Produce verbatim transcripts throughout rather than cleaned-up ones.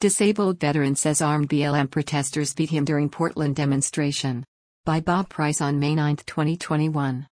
Disabled veteran says armed B L M protesters beat him during Portland demonstration. By Bob Price on May ninth, twenty twenty-one.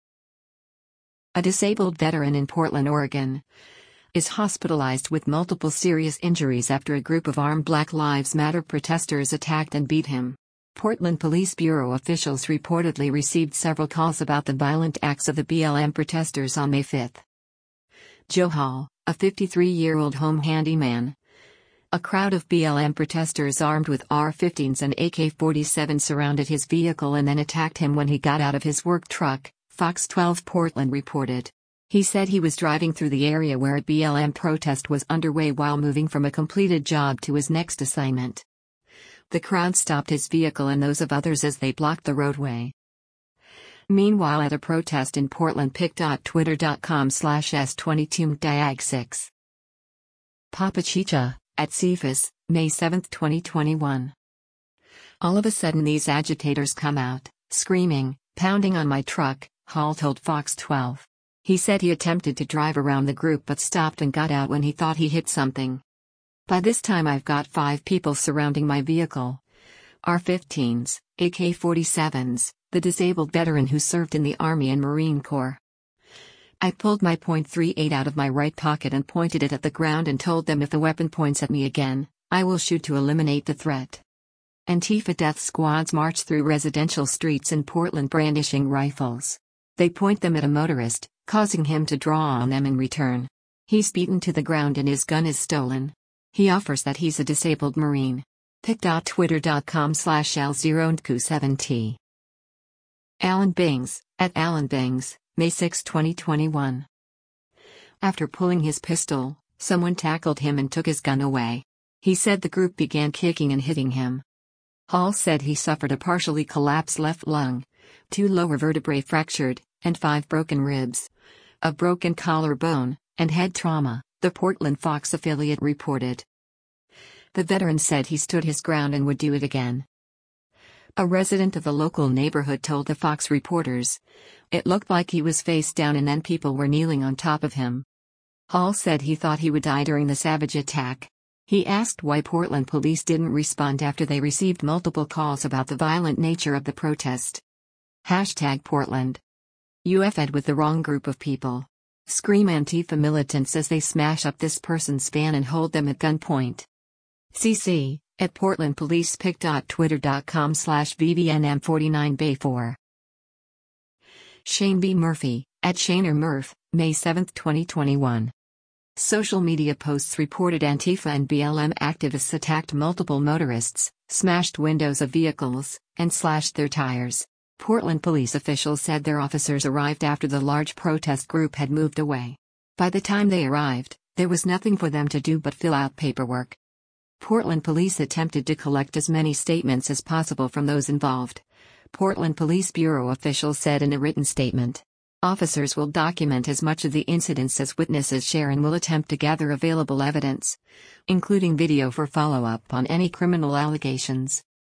A disabled veteran in Portland, Oregon, is hospitalized with multiple serious injuries after a group of armed Black Lives Matter protesters attacked and beat him. Portland Police Bureau officials reportedly received several calls about the violent acts of the B L M protesters on May fifth. Joe Hall, a fifty-three-year-old home handyman. A crowd of B L M protesters armed with R fifteens and A K forty-sevens surrounded his vehicle and then attacked him when he got out of his work truck, Fox twelve Portland reported. He said he was driving through the area where a B L M protest was underway while moving from a completed job to his next assignment. The crowd stopped his vehicle and those of others as they blocked the roadway. Meanwhile, at a protest in Portland, pic dot twitter dot com slash S twenty-two diag six. Papa Chicha, at Cephas, May seventh, twenty twenty-one. All of a sudden these agitators come out, screaming, pounding on my truck, Hall told Fox twelve. He said he attempted to drive around the group but stopped and got out when he thought he hit something. By this time I've got five people surrounding my vehicle. R fifteens, A K forty-sevens, the disabled veteran who served in the Army and Marine Corps. I pulled my point three eight out of my right pocket and pointed it at the ground and told them if the weapon points at me again, I will shoot to eliminate the threat. Antifa death squads march through residential streets in Portland brandishing rifles. They point them at a motorist, causing him to draw on them in return. He's beaten to the ground and his gun is stolen. He offers that he's a disabled Marine. pic dot twitter dot com slash L zero Q seven T. Alan Bings, at Alan Bings, May sixth, twenty twenty-one. After pulling his pistol, someone tackled him and took his gun away. He said the group began kicking and hitting him. Hall said he suffered a partially collapsed left lung, two lower vertebrae fractured, and five broken ribs, a broken collarbone, and head trauma, the Portland Fox affiliate reported. The veteran said he stood his ground and would do it again. A resident of the local neighborhood told the Fox reporters, "It looked like he was face down and then people were kneeling on top of him." Hall said he thought he would die during the savage attack. He asked why Portland police didn't respond after they received multiple calls about the violent nature of the protest. Hashtag Portland. You F-ed with the wrong group of people. Scream Antifa militants as they smash up this person's van and hold them at gunpoint. C C, at Portland Police pic dot twitter dot com slash V V N M forty-nine Bay four. Shane B. Murphy, at Shaner Murph, May seventh, twenty twenty-one. Social media posts reported Antifa and B L M activists attacked multiple motorists, smashed windows of vehicles, and slashed their tires. Portland police officials said their officers arrived after the large protest group had moved away. By the time they arrived, there was nothing for them to do but fill out paperwork. Portland police attempted to collect as many statements as possible from those involved. Portland Police Bureau officials said in a written statement. Officers will document as much of the incidents as witnesses share and will attempt to gather available evidence, including video for follow-up on any criminal allegations.